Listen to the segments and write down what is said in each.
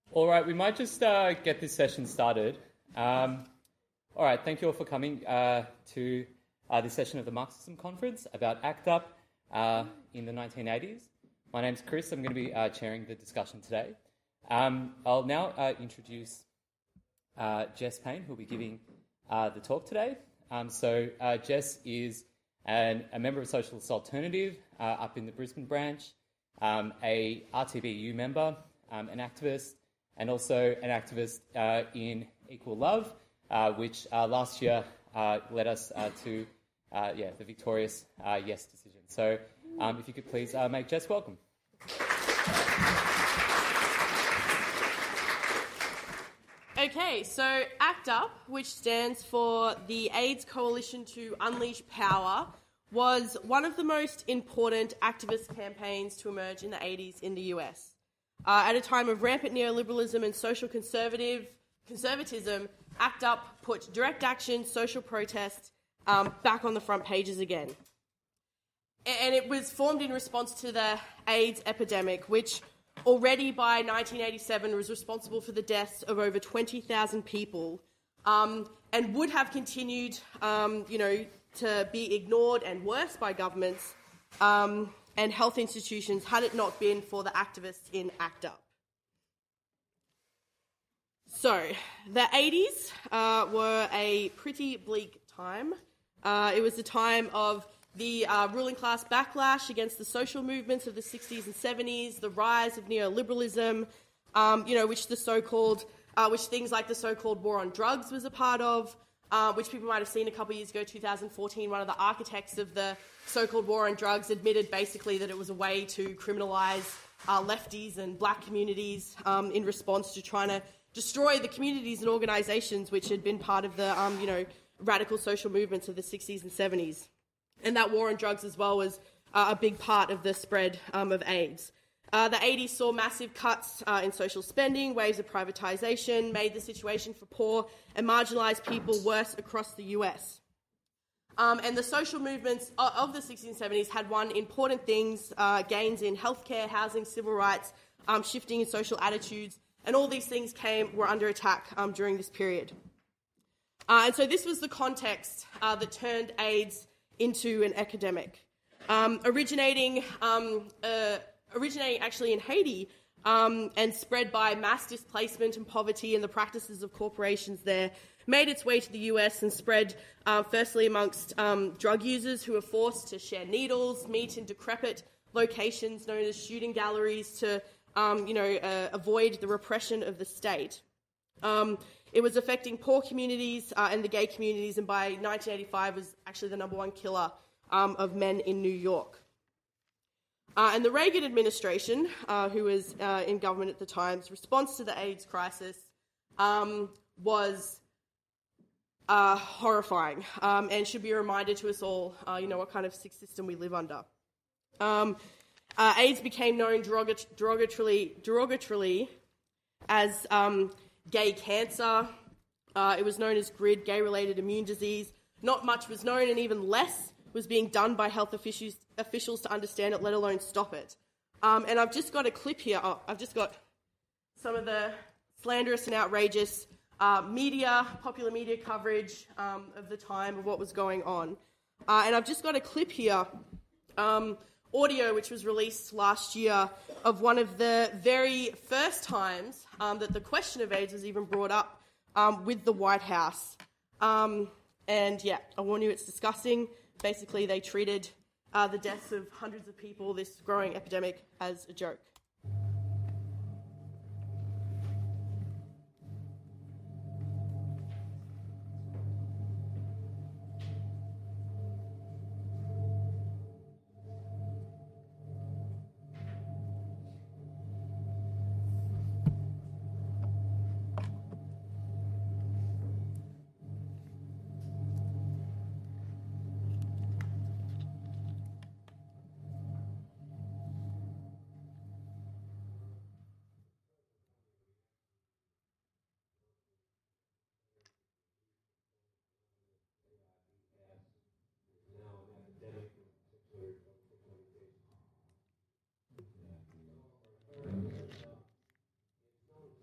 All right, we might just get this session started. All right, thank you all for coming to this session of the Marxism Conference about ACT UP in the 1980s. My name's Chris. I'm going to be chairing the discussion today. I'll now introduce Jess Payne, who will be giving the talk today. Jess is a member of Socialist Alternative up in the Brisbane branch, a RTBU member, an activist, and also an activist in Equal Love, which last year led us to the victorious yes decision. So if you could please make Jess welcome. Okay, so ACT UP, which stands for the AIDS Coalition to Unleash Power, was one of the most important activist campaigns to emerge in the 80s in the US. At a time of rampant neoliberalism and social conservatism, ACT UP put direct action, social protest back on the front pages again. And it was formed in response to the AIDS epidemic, which already by 1987 was responsible for the deaths of over 20,000 people, and would have continued, to be ignored and worse by governments and health institutions had it not been for the activists in ACT UP. So, the 80s were a pretty bleak time. It was the time of the ruling class backlash against the social movements of the 60s and 70s, the rise of neoliberalism, which things like the so-called war on drugs was a part of, which people might have seen a couple of years ago, 2014, one of the architects of the so-called war on drugs admitted basically that it was a way to criminalise lefties and black communities in response to trying to destroy the communities and organisations which had been part of the, radical social movements of the 60s and 70s. And that war on drugs as well was a big part of the spread of AIDS. The 80s saw massive cuts in social spending, waves of privatisation, made the situation for poor and marginalised people worse across the US. And the social movements of the 60s and 70s had won important things, gains in healthcare, housing, civil rights, shifting in social attitudes, and all these things were under attack during this period. And so this was the context that turned AIDS into an epidemic, originating actually in Haiti and spread by mass displacement and poverty and the practices of corporations there, made its way to the US and spread firstly amongst drug users who were forced to share needles, meet in decrepit locations known as shooting galleries to avoid the repression of the state. It was affecting poor communities and the gay communities, and by 1985 was actually the number one killer of men in New York. And the Reagan administration, who was in government at the time's response to the AIDS crisis was horrifying and should be a reminder to us all, what kind of sick system we live under. AIDS became known derogatorily as gay cancer. It was known as GRID, gay-related immune disease. Not much was known, and even less was being done by health officials to understand it, let alone stop it. And I've just got a clip here. I've just got some of the slanderous and outrageous popular media coverage of the time of what was going on. And I've just got a clip here, audio which was released last year of one of the very first times that the question of AIDS was even brought up with the White House. I warn you, it's disgusting. Basically, they treated the deaths of hundreds of people, this growing epidemic, as a joke.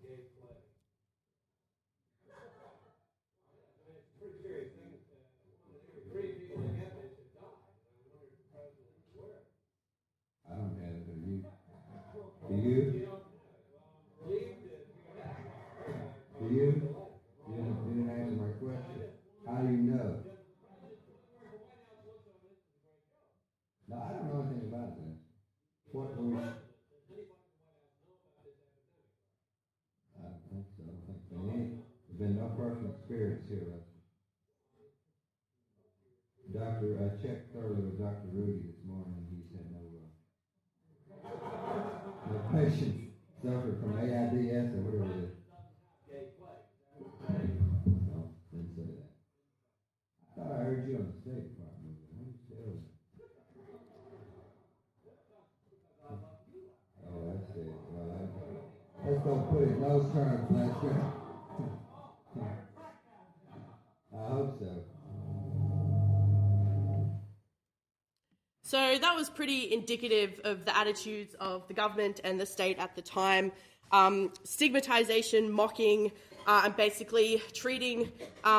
I don't have it. Do you? Do you? Do you? You didn't answer my question. How do you know? No, I don't know anything about this. What were we? I don't think so. I don't think so. There's been no personal experience here, Lester. I checked thoroughly with Dr. Rudy this morning, and he said no patient suffered from AIDS or whatever it is. No, didn't say that. I thought I heard you on the State Department. What are you saying? Oh, that's it. Well, let's don't put it in those terms, Lester. I hope so. So that was pretty indicative of the attitudes of the government and the state at the time. Stigmatization, mocking, and basically treating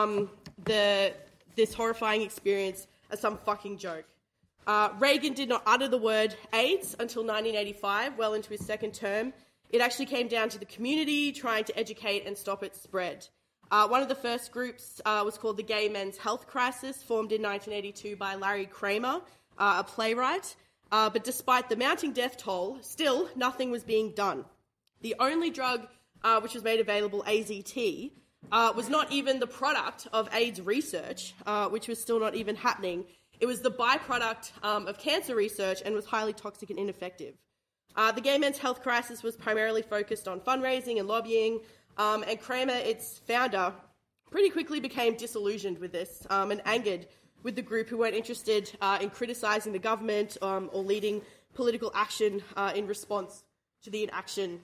this horrifying experience as some fucking joke. Reagan did not utter the word AIDS until 1985, well into his second term. It actually came down to the community trying to educate and stop its spread. One of the first groups was called the Gay Men's Health Crisis, formed in 1982 by Larry Kramer, a playwright. But despite the mounting death toll, still nothing was being done. The only drug which was made available, AZT, was not even the product of AIDS research, which was still not even happening. It was the byproduct of cancer research and was highly toxic and ineffective. The Gay Men's Health Crisis was primarily focused on fundraising and lobbying, and Kramer, its founder, pretty quickly became disillusioned with this and angered with the group who weren't interested in criticising the government or leading political action in response to the inaction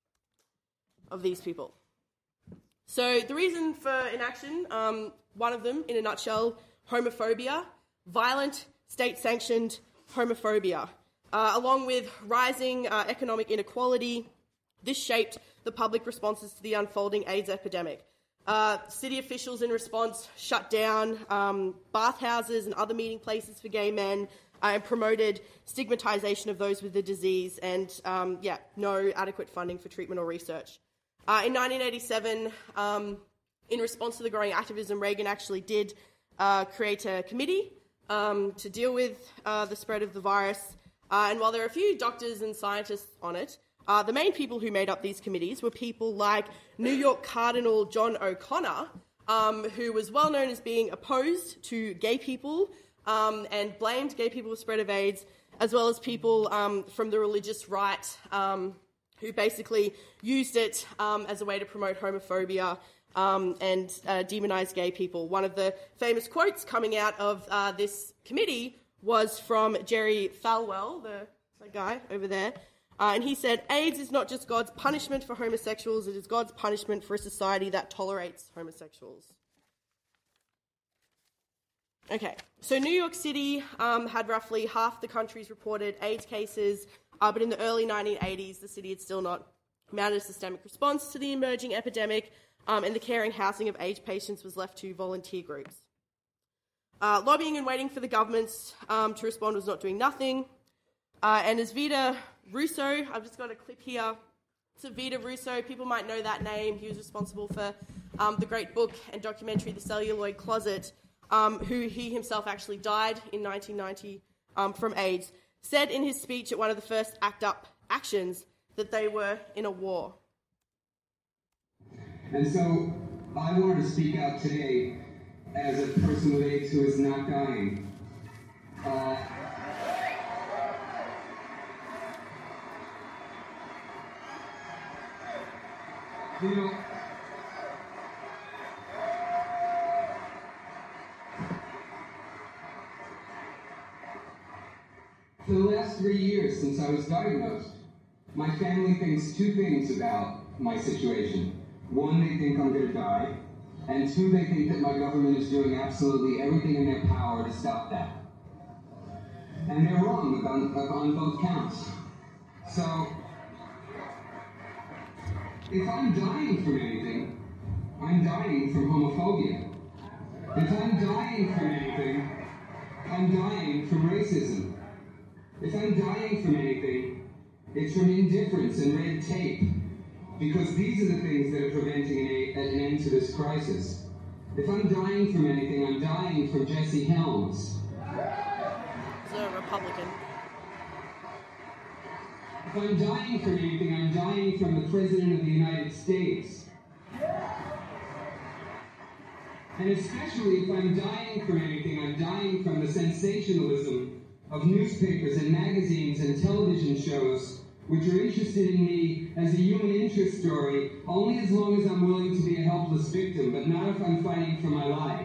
of these people. So the reason for inaction, one of them, in a nutshell, homophobia, violent, state-sanctioned homophobia. Along with rising economic inequality, this shaped the public responses to the unfolding AIDS epidemic. City officials in response shut down bathhouses and other meeting places for gay men and promoted stigmatization of those with the disease and, no adequate funding for treatment or research. In 1987, in response to the growing activism, Reagan actually did create a committee to deal with the spread of the virus. And while there are a few doctors and scientists on it, the main people who made up these committees were people like New York Cardinal John O'Connor, who was well known as being opposed to gay people and blamed gay people for the spread of AIDS, as well as people from the religious right who basically used it as a way to promote homophobia and demonize gay people. One of the famous quotes coming out of this committee was from Jerry Falwell, the guy over there, and he said, AIDS is not just God's punishment for homosexuals, it is God's punishment for a society that tolerates homosexuals. Okay, so New York City had roughly half the country's reported AIDS cases, but in the early 1980s, the city had still not mounted a systemic response to the emerging epidemic, and the care and housing of AIDS patients was left to volunteer groups. Lobbying and waiting for the governments to respond was not doing nothing. And as Vida Russo, I've just got a clip here. So Vida Russo, people might know that name. He was responsible for the great book and documentary, The Celluloid Closet, who he himself actually died in 1990 from AIDS, said in his speech at one of the first ACT UP actions that they were in a war. And so I wanted to speak out today as a person with AIDS who is not dying. You know, for the last 3 years since I was diagnosed, my family thinks two things about my situation. One, they think I'm going to die, and two, they think that my government is doing absolutely everything in their power to stop that. And they're wrong on both counts. So, If I'm dying from anything, I'm dying from homophobia. If I'm dying from anything, I'm dying from racism. If I'm dying from anything, it's from indifference and red tape. Because these are the things that are preventing an end to this crisis. If I'm dying from anything, I'm dying from Jesse Helms. He's a Republican. If I'm dying from anything, I'm dying from the President of the United States. And especially if I'm dying from anything, I'm dying from the sensationalism of newspapers and magazines and television shows, which are interested in me as a human interest story only as long as I'm willing to be a helpless victim, but not if I'm fighting for my life.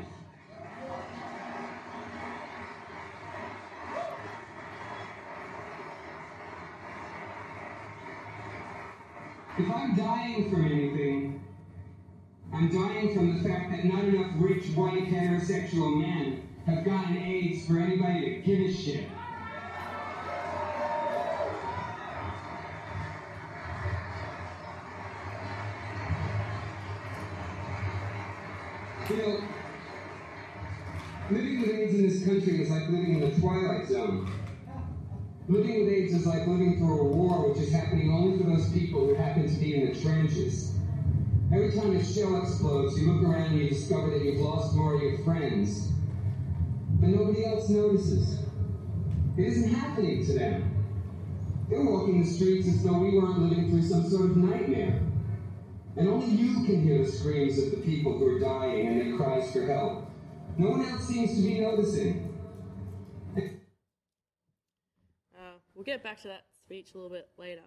If I'm dying from anything, I'm dying from the fact that not enough rich, white, heterosexual men have gotten AIDS for anybody to give a shit. You know, living with AIDS in this country is like living in the Twilight Zone. Living with AIDS is like living through a war which is happening only for those people who happen to be in the trenches. Every time a shell explodes, you look around and you discover that you've lost more of your friends. But nobody else notices. It isn't happening to them. They're walking the streets as though we weren't living through some sort of nightmare. And only you can hear the screams of the people who are dying and their cries for help. No one else seems to be noticing. We'll get back to that speech a little bit later.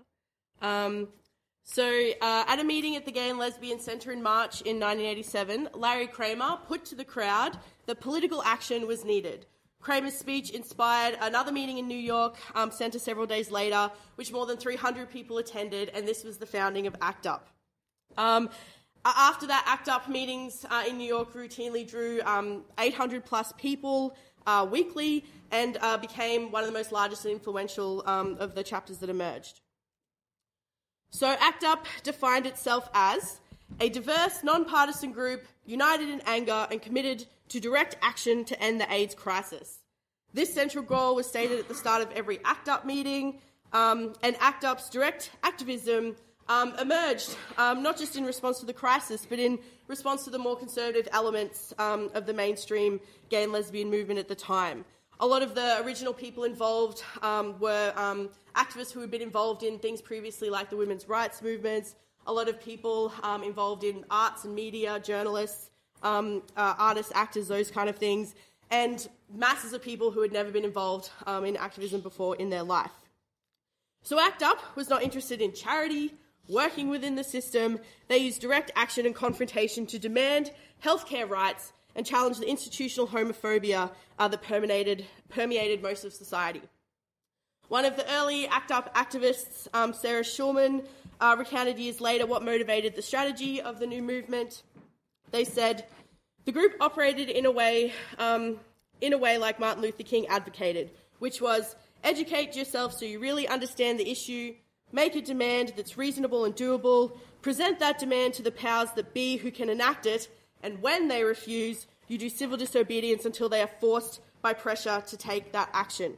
So at a meeting at the Gay and Lesbian Centre in March in 1987, Larry Kramer put to the crowd that political action was needed. Kramer's speech inspired another meeting in New York Centre several days later, which more than 300 people attended, and this was the founding of ACT UP. After that, ACT UP meetings in New York routinely drew 800 plus people weekly and became one of the most largest and influential of the chapters that emerged. So ACT UP defined itself as a diverse, non-partisan group united in anger and committed to direct action to end the AIDS crisis. This central goal was stated at the start of every ACT UP meeting, and ACT UP's direct activism emerged not just in response to the crisis, but in response to the more conservative elements of the mainstream gay and lesbian movement at the time. A lot of the original people involved were activists who had been involved in things previously like the women's rights movements, a lot of people involved in arts and media, journalists, artists, actors, those kind of things, and masses of people who had never been involved in activism before in their life. So ACT UP was not interested in charity, working within the system. They used direct action and confrontation to demand healthcare rights and challenge the institutional homophobia that permeated most of society. One of the early ACT UP activists, Sarah Schulman, recounted years later what motivated the strategy of the new movement. They said, the group operated in a way like Martin Luther King advocated, which was educate yourself so you really understand the issue, make a demand that's reasonable and doable, present that demand to the powers that be who can enact it, and when they refuse, you do civil disobedience until they are forced by pressure to take that action.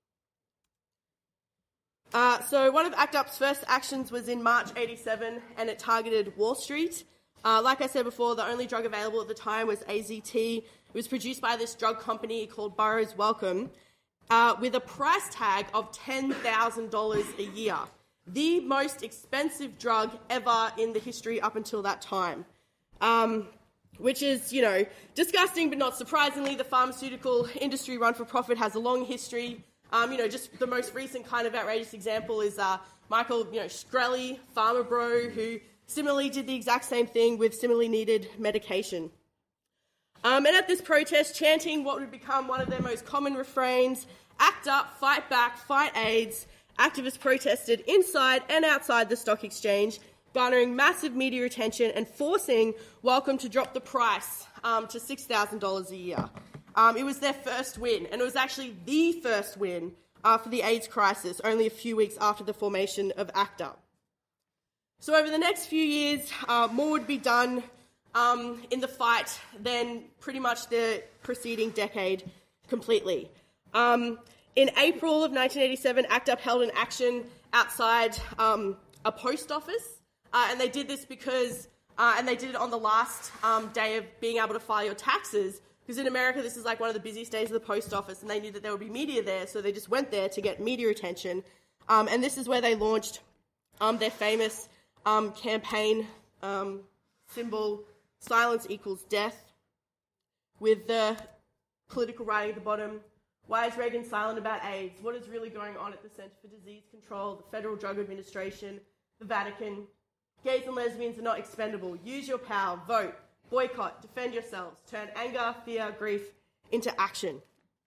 So one of ACT UP's first actions was in March 87, and it targeted Wall Street. Like I said before, the only drug available at the time was AZT. It was produced by this drug company called Burroughs Wellcome, with a price tag of $10,000 a year. The most expensive drug ever in the history up until that time. Which is, disgusting, but not surprisingly. The pharmaceutical industry run for profit has a long history. Just the most recent kind of outrageous example is Michael, Shkreli, Pharma Bro, who similarly did the exact same thing with similarly needed medication. And at this protest, chanting what would become one of their most common refrains, ACT UP, fight back, fight AIDS, activists protested inside and outside the stock exchange, garnering massive media attention and forcing Wellcome to drop the price to $6,000 a year. It was their first win, and it was actually the first win for the AIDS crisis, only a few weeks after the formation of ACT UP. So over the next few years, more would be done in the fight than pretty much the preceding decade completely. In April of 1987, ACT UP held an action outside a post office, and they did this because, and they did it on the last day of being able to file your taxes, because in America this is like one of the busiest days of the post office, and they knew that there would be media there, so they just went there to get media attention. And this is where they launched their famous campaign symbol, Silence Equals Death, with the political writing at the bottom. Why is Reagan silent about AIDS? What is really going on at the Centre for Disease Control, the Federal Drug Administration, the Vatican? Gays and lesbians are not expendable. Use your power, vote, boycott, defend yourselves, turn anger, fear, grief into action.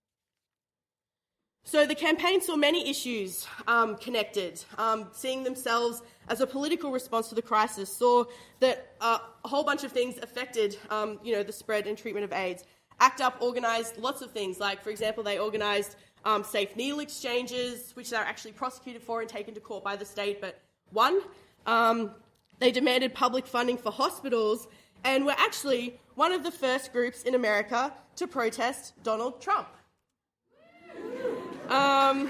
So the campaign saw many issues connected, seeing themselves as a political response to the crisis, saw that a whole bunch of things affected the spread and treatment of AIDS. ACT UP organised lots of things, like, for example, they organised safe needle exchanges, which they were actually prosecuted for and taken to court by the state, but won. They demanded public funding for hospitals and were actually one of the first groups in America to protest Donald Trump. Yeah,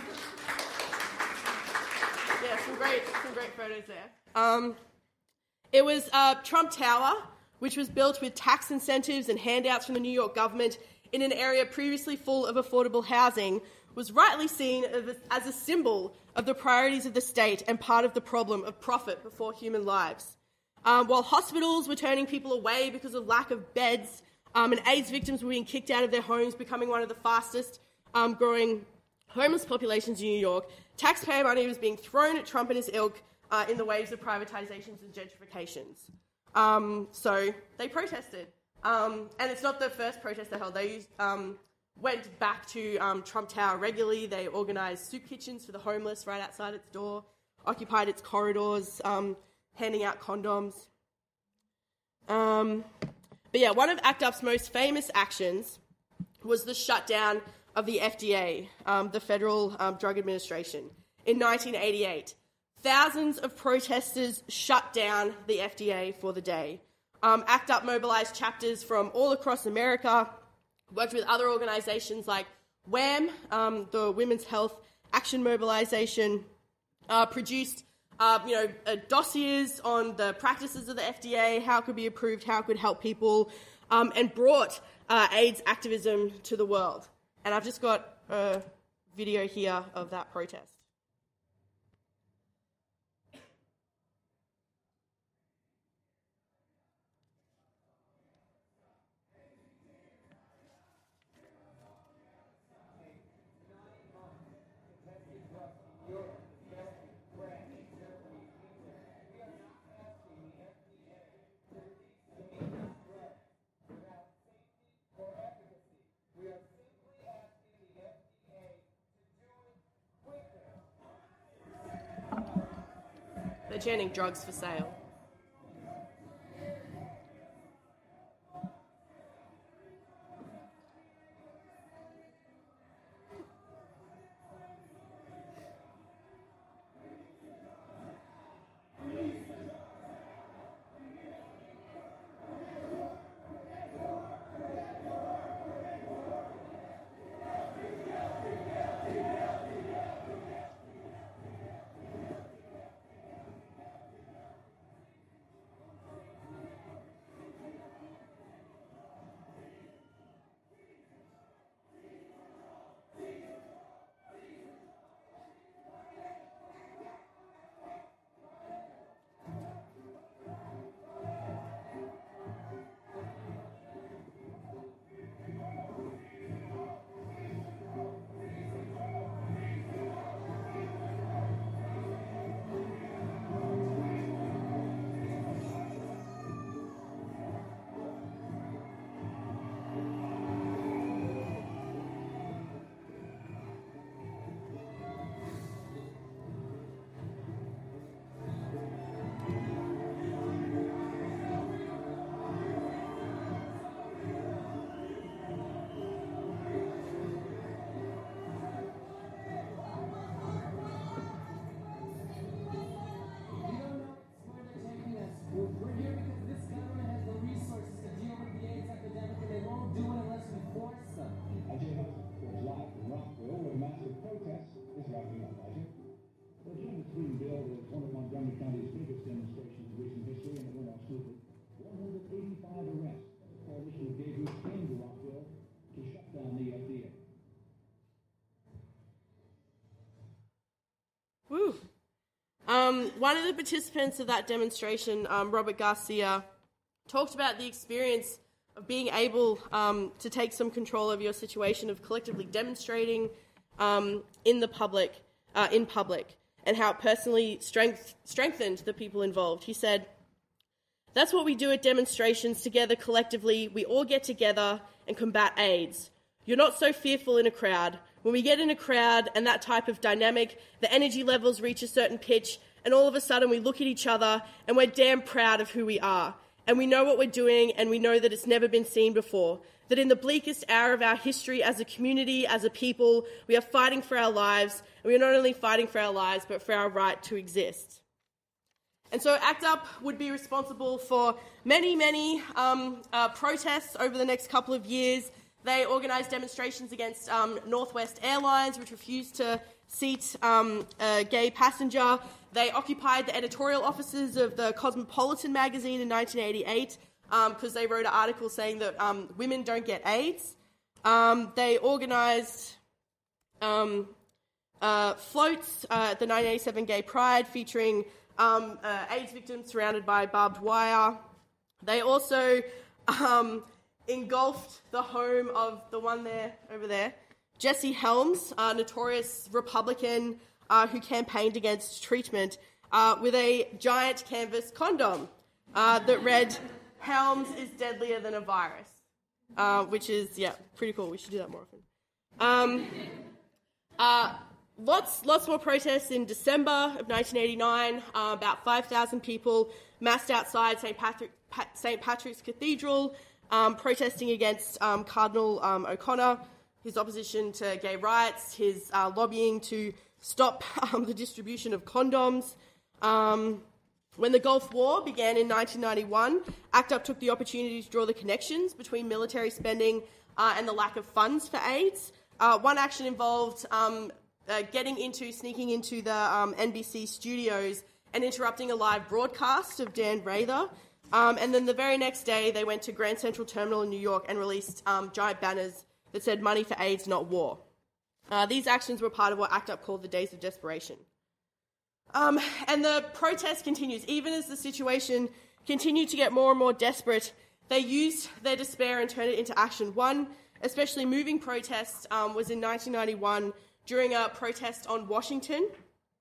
some great photos there. It was Trump Tower, which was built with tax incentives and handouts from the New York government in an area previously full of affordable housing, was rightly seen as a symbol of the priorities of the state and part of the problem of profit before human lives. While hospitals were turning people away because of lack of beds, and AIDS victims were being kicked out of their homes, becoming one of the fastest growing homeless populations in New York, taxpayer money was being thrown at Trump and his ilk in the waves of privatizations and gentrifications. So they protested. And it's not the first protest they held. They went back to Trump Tower regularly. They organised soup kitchens for the homeless right outside its door, occupied its corridors, handing out condoms. But yeah, one of ACT UP's most famous actions was the shutdown of the FDA, the Federal Drug Administration, in 1988. Thousands of protesters shut down the FDA for the day. ACT UP mobilised chapters from all across America, worked with other organisations like WHAM, the Women's Health Action Mobilisation, produced dossiers on the practices of the FDA, how it could be approved, how it could help people, and brought AIDS activism to the world. And I've just got a video here of that protest. They're chanting drugs for sale. the participants of that demonstration, Robert Garcia, talked about the experience of being able to take some control over your situation, of collectively demonstrating in public, and how it personally strengthened the people involved. He said, "That's what we do at demonstrations together collectively. We all get together and combat AIDS. You're not so fearful in a crowd. When we get in a crowd and that type of dynamic, the energy levels reach a certain pitch, and all of a sudden we look at each other and we're damn proud of who we are. And we know what we're doing, and we know that it's never been seen before. That in the bleakest hour of our history as a community, as a people, we are fighting for our lives, and we are not only fighting for our lives, but for our right to exist." And so ACT UP would be responsible for many, many protests over the next couple of years. They organised demonstrations against Northwest Airlines, which refused to seat a gay passenger. They occupied the editorial offices of the Cosmopolitan magazine in 1988 because they wrote an article saying that women don't get AIDS. They organised floats at the 1987 Gay Pride featuring AIDS victims surrounded by barbed wire. They also engulfed the home of the one there, over there, Jesse Helms, a notorious Republican who campaigned against treatment, with a giant canvas condom that read, "Helms is deadlier than a virus," which is, yeah, pretty cool. We should do that more often. Lots more protests in December of 1989. About 5,000 people massed outside St. Patrick's Cathedral, protesting against Cardinal O'Connor, his opposition to gay rights, his lobbying to stop the distribution of condoms. When the Gulf War began in 1991, ACT UP took the opportunity to draw the connections between military spending and the lack of funds for AIDS. One action involved sneaking into the NBC studios and interrupting a live broadcast of Dan Rather. And then the very next day, they went to Grand Central Terminal in New York and released giant banners that said "Money for AIDS, not war." These actions were part of what ACT UP called the Days of Desperation. And the protest continues. Even as the situation continued to get more and more desperate, they used their despair and turned it into action. One especially moving protest was in 1991 during a protest on Washington.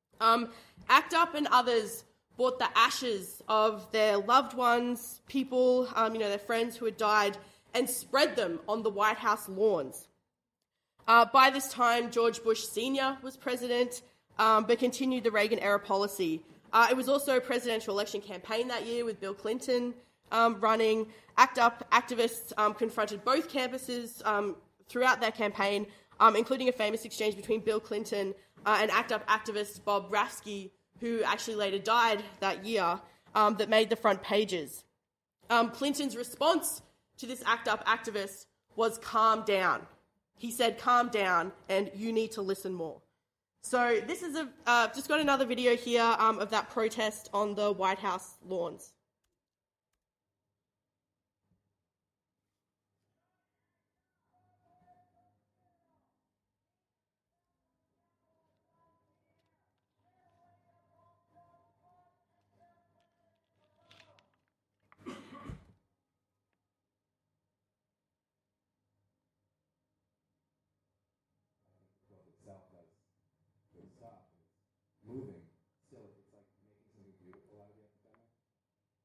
ACT UP and others brought the ashes of their loved ones, people, their friends who had died, and spread them on the White House lawns. By this time, George Bush Sr. was president, but continued the Reagan-era policy. It was also a presidential election campaign that year with Bill Clinton running. ACT UP activists confronted both campuses throughout their campaign, including a famous exchange between Bill Clinton and ACT UP activist Bob Rafsky, who actually later died that year, that made the front pages. Clinton's response to this ACT UP activist was "calm down." He said, "Calm down, and you need to listen more." So this is just got another video here of that protest on the White House lawns. Moving, still, it's like making something beautiful out of the epidemic.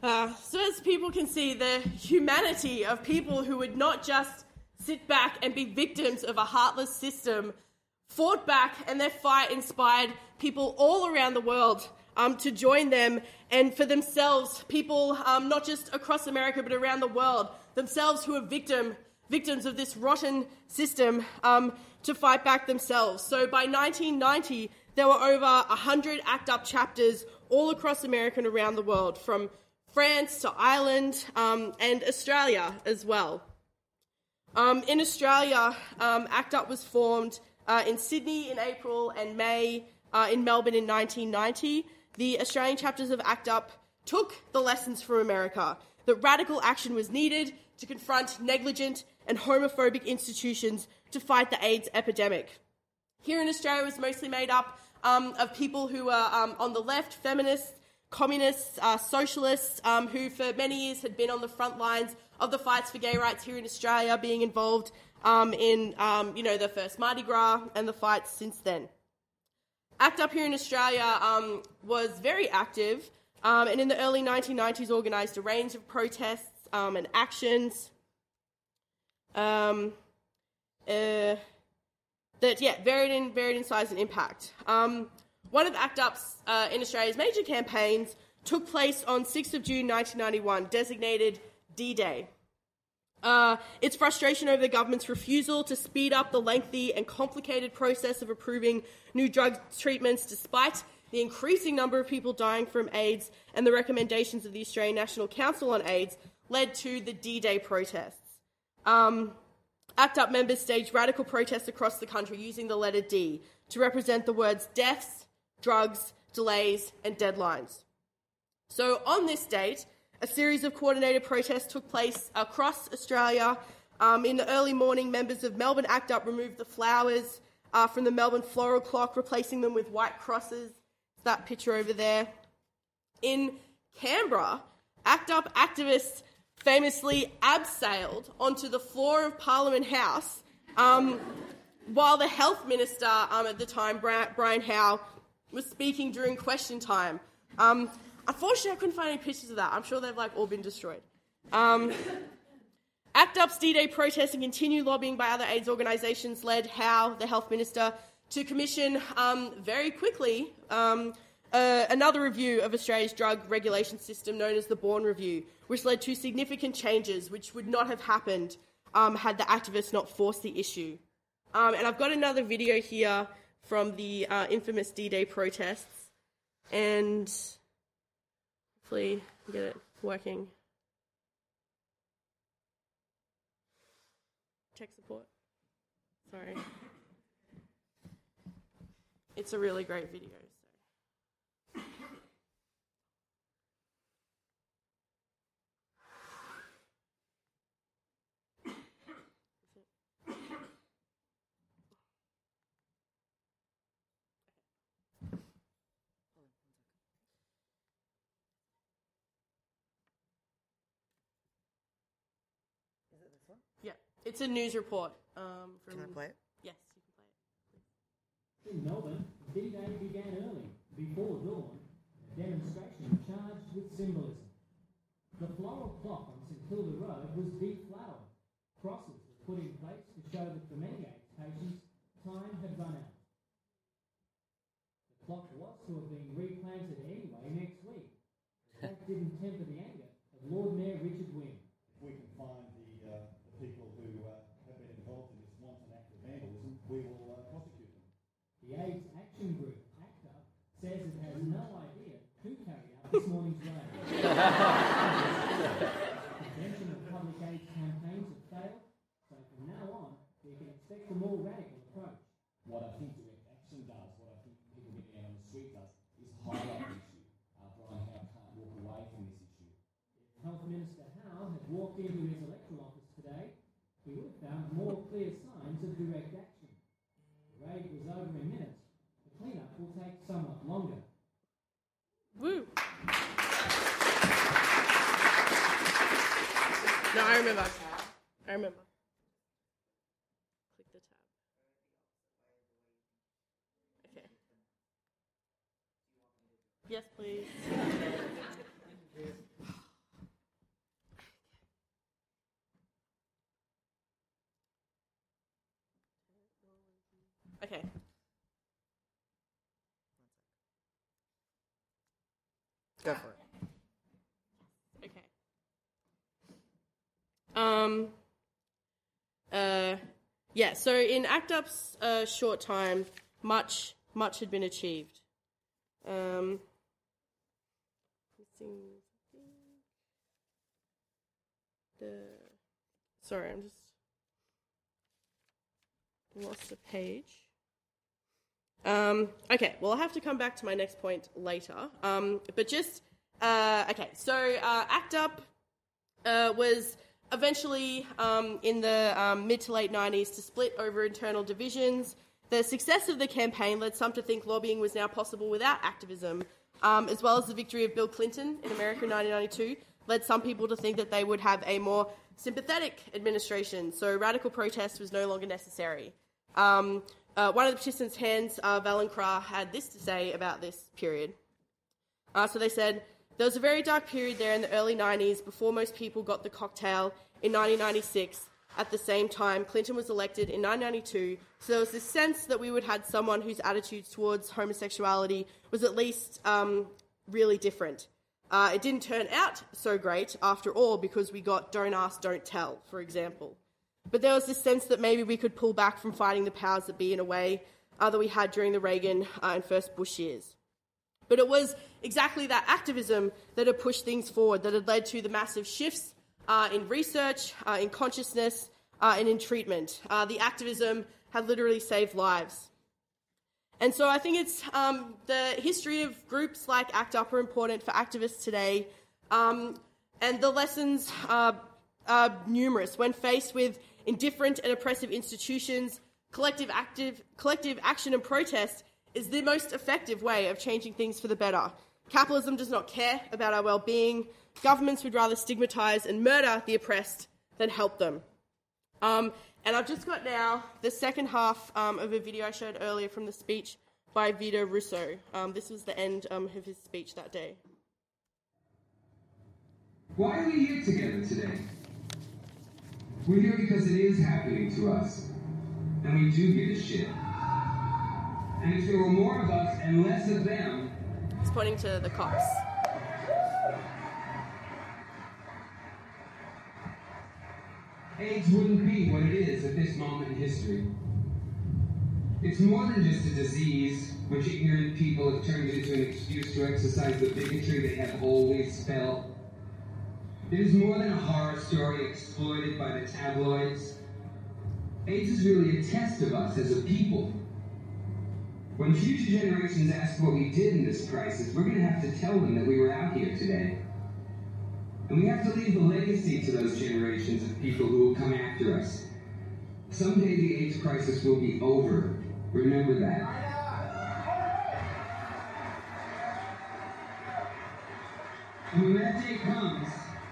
So as people can see, the humanity of people who would not just sit back and be victims of a heartless system fought back, and their fight inspired people all around the world to join them, and for themselves, people not just across America but around the world, themselves who are victims of this rotten system, to fight back themselves. So by 1990, there were over 100 ACT UP chapters all across America and around the world, from France to Ireland and Australia as well. In Australia, ACT UP was formed in Sydney in April and May, in Melbourne in 1990. The Australian chapters of ACT UP took the lessons from America, that radical action was needed to confront negligent and homophobic institutions to fight the AIDS epidemic. Here in Australia, it was mostly made up of people who were on the left, feminists, communists, socialists, who for many years had been on the front lines of the fights for gay rights here in Australia, being involved in the first Mardi Gras and the fights since then. ACT UP here in Australia was very active, and in the early 1990s organised a range of protests and actions that varied in size and impact. One of ACT UP's in Australia's major campaigns took place on 6th of June 1991, designated D-Day. Its frustration over the government's refusal to speed up the lengthy and complicated process of approving new drug treatments, despite the increasing number of people dying from AIDS and the recommendations of the Australian National Council on AIDS, led to the D-Day protests. ACT UP members staged radical protests across the country using the letter D to represent the words deaths, drugs, delays, and deadlines. So on this date, a series of coordinated protests took place across Australia. In the early morning, members of Melbourne ACT UP removed the flowers from the Melbourne floral clock, replacing them with white crosses. It's that picture over there. In Canberra, ACT UP activists famously abseiled onto the floor of Parliament House while the Health Minister at the time, Brian Howe, was speaking during question time. Unfortunately, I couldn't find any pictures of that. I'm sure they've all been destroyed. ACT UP's D-Day protests and continued lobbying by other AIDS organisations led Howe, the Health Minister, to commission very quickly another review of Australia's drug regulation system known as the Bourne Review, which led to significant changes which would not have happened had the activists not forced the issue. And I've got another video here from the infamous D-Day protests, and hopefully get it working. Tech support. Sorry. It's a really great video. Yeah, it's a news report. Can I play it? Yes, you can play it. In Melbourne, D-Day began early, before dawn, a demonstration charged with symbolism. The floral clock on St Kilda Road was deflowered. Crosses were put in place to show that for many AIDS patients, time had run out. The clock was to have been replanted anyway next week. That didn't temper the anger of Lord Mayor Richard Wynne. If we can find the people who have been involved in this wanton act of vandalism, we will prosecute them. The AIDS Action Group, ACT UP, says it has no idea who carried out this morning's raid. Prevention of public AIDS campaigns have failed, so from now on, we can expect a more radical approach. What I think direct action does, what I think people getting out on the street does, is highlight the issue. Brian Howe can't walk away from this issue. If Health Minister Howe had walked into his electoral office today, he would have found more clear signs of direct action. The raid was over in minutes. The clean-up will take somewhat longer. Woo! No, I remember. Click the tab. Okay. Yes, please. Okay. Go for it. Okay. Yeah, so in ACT UP's short time, much had been achieved. Sorry, I'm just lost a page. Okay, well, I'll have to come back to my next point later. But just, okay, so ACT UP was eventually in the mid to late 90s to split over internal divisions. The success of the campaign led some to think lobbying was now possible without activism, as well as the victory of Bill Clinton in America in 1992 led some people to think that they would have a more sympathetic administration, so radical protest was no longer necessary. One of the participants' hands, Valenkra, had this to say about this period. So they said, there was a very dark period there in the early 90s before most people got the cocktail in 1996. At the same time, Clinton was elected in 1992, so there was this sense that we would have someone whose attitudes towards homosexuality was at least really different. It didn't turn out so great, after all, because we got Don't Ask, Don't Tell, for example. But there was this sense that maybe we could pull back from fighting the powers that be in a way that we had during the Reagan and first Bush years. But it was exactly that activism that had pushed things forward, that had led to the massive shifts in research, in consciousness, and in treatment. The activism had literally saved lives. And so I think it's the history of groups like ACT UP are important for activists today, and the lessons are numerous. When faced with indifferent and oppressive institutions, collective action and protest is the most effective way of changing things for the better. Capitalism does not care about our well-being. Governments would rather stigmatise and murder the oppressed than help them. And I've just got now the second half of a video I showed earlier from the speech by Vito Russo. This was the end of his speech that day. Why are we here together today? We're here because it is happening to us, and we do give a shit. And if there were more of us and less of them... He's pointing to the cops. AIDS wouldn't be what it is at this moment in history. It's more than just a disease which ignorant people have turned into an excuse to exercise the bigotry they have always felt. It is more than a horror story exploited by the tabloids. AIDS is really a test of us as a people. When future generations ask what we did in this crisis, we're going to have to tell them that we were out here today. And we have to leave a legacy to those generations of people who will come after us. Someday the AIDS crisis will be over. Remember that. And when that day comes,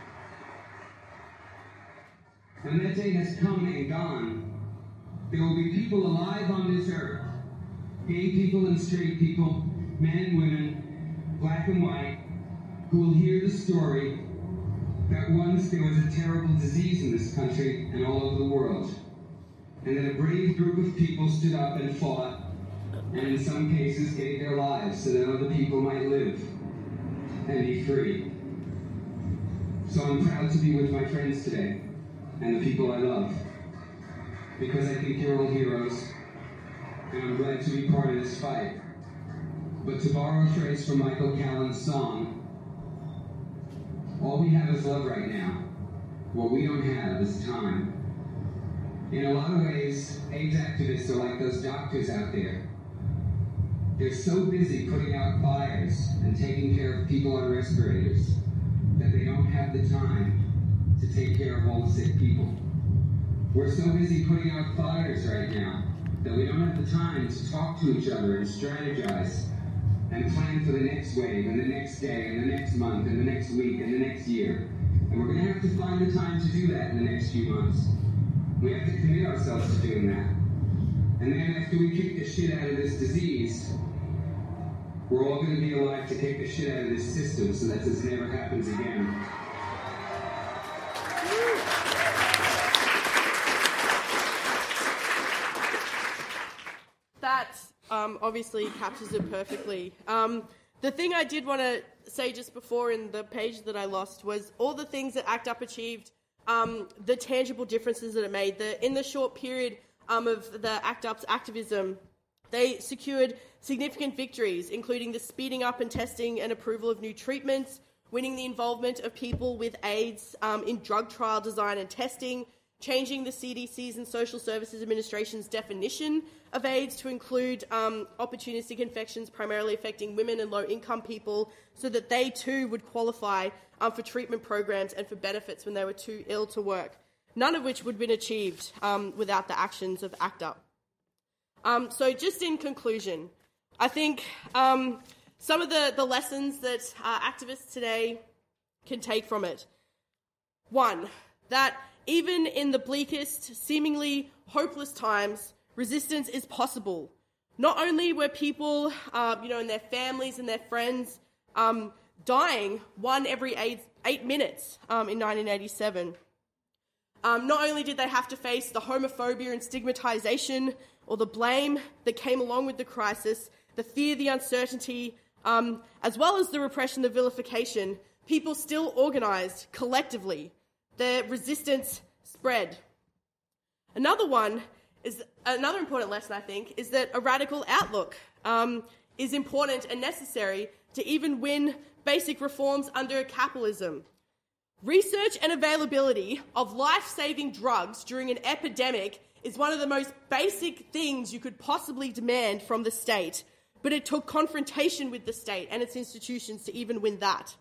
when that day has come and gone, there will be people alive on this earth, gay people and straight people, men and women, black and white, who will hear the story that once there was a terrible disease in this country and all over the world, and that a brave group of people stood up and fought, and in some cases gave their lives so that other people might live and be free. So I'm proud to be with my friends today, and the people I love, because I think you're all heroes, and I'm glad to be part of this fight. But to borrow a phrase from Michael Callan's song, all we have is love right now. What we don't have is time. In a lot of ways, AIDS activists are like those doctors out there. They're so busy putting out fires and taking care of people on respirators that they don't have the time to take care of all the sick people. We're so busy putting out fires right now that we don't have the time to talk to each other and strategize and plan for the next wave, and the next day, and the next month, and the next week, and the next year. And we're going to have to find the time to do that in the next few months. We have to commit ourselves to doing that. And then after we kick the shit out of this disease, we're all going to be alive to kick the shit out of this system so that this never happens again. obviously captures it perfectly. The thing I did want to say just before in the page that I lost was all the things that ACT UP achieved, the tangible differences that it made. In the short period of the ACT UP's activism, they secured significant victories, including the speeding up and testing and approval of new treatments, winning the involvement of people with AIDS in drug trial design and testing, changing the CDC's and Social Services Administration's definition of AIDS to include opportunistic infections primarily affecting women and low-income people so that they too would qualify for treatment programs and for benefits when they were too ill to work, none of which would have been achieved without the actions of ACT UP. So just in conclusion, I think some of the lessons that activists today can take from it. One, that even in the bleakest, seemingly hopeless times, resistance is possible. Not only were people, and their families and their friends dying one every 8 minutes in 1987, not only did they have to face the homophobia and stigmatization or the blame that came along with the crisis, the fear, the uncertainty, as well as the repression, the vilification, people still organised collectively. The resistance spread. Another important lesson, I think, is that a radical outlook is important and necessary to even win basic reforms under capitalism. Research and availability of life-saving drugs during an epidemic is one of the most basic things you could possibly demand from the state, but it took confrontation with the state and its institutions to even win that.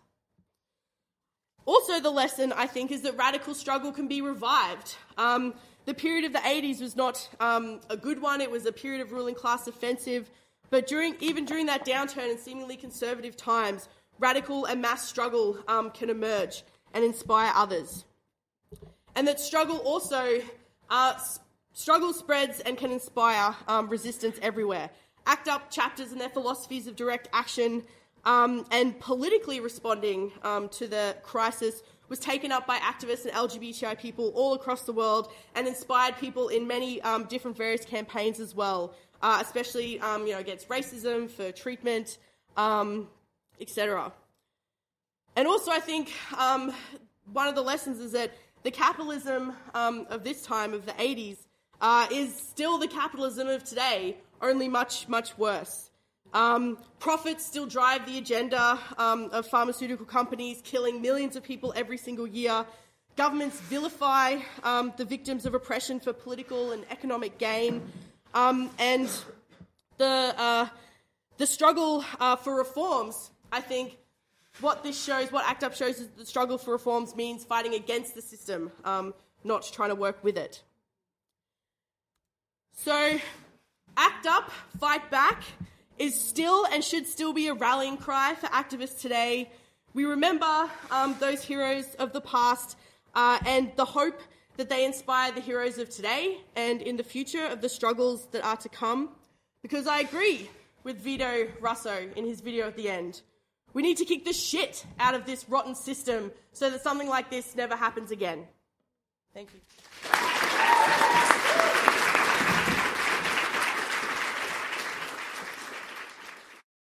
Also, the lesson, I think, is that radical struggle can be revived. The period of the 80s was not a good one. It was a period of ruling class offensive. But even during that downturn in seemingly conservative times, radical and mass struggle can emerge and inspire others. And that struggle also, struggle spreads and can inspire resistance everywhere. ACT UP chapters and their philosophies of direct action and politically responding to the crisis was taken up by activists and LGBTI people all across the world and inspired people in many different various campaigns as well, especially against racism, for treatment, etc. And also I think one of the lessons is that the capitalism of this time, of the 80s, is still the capitalism of today, only much, much worse. Profits still drive the agenda of pharmaceutical companies, killing millions of people every single year. Governments vilify the victims of oppression for political and economic gain. And the struggle for reforms, I think, what ACT UP shows is the struggle for reforms means fighting against the system, not trying to work with it. So, ACT UP, Fight Back, is still and should still be a rallying cry for activists today. We remember those heroes of the past and the hope that they inspire the heroes of today and in the future of the struggles that are to come. Because I agree with Vito Russo in his video at the end. We need to kick the shit out of this rotten system so that something like this never happens again. Thank you.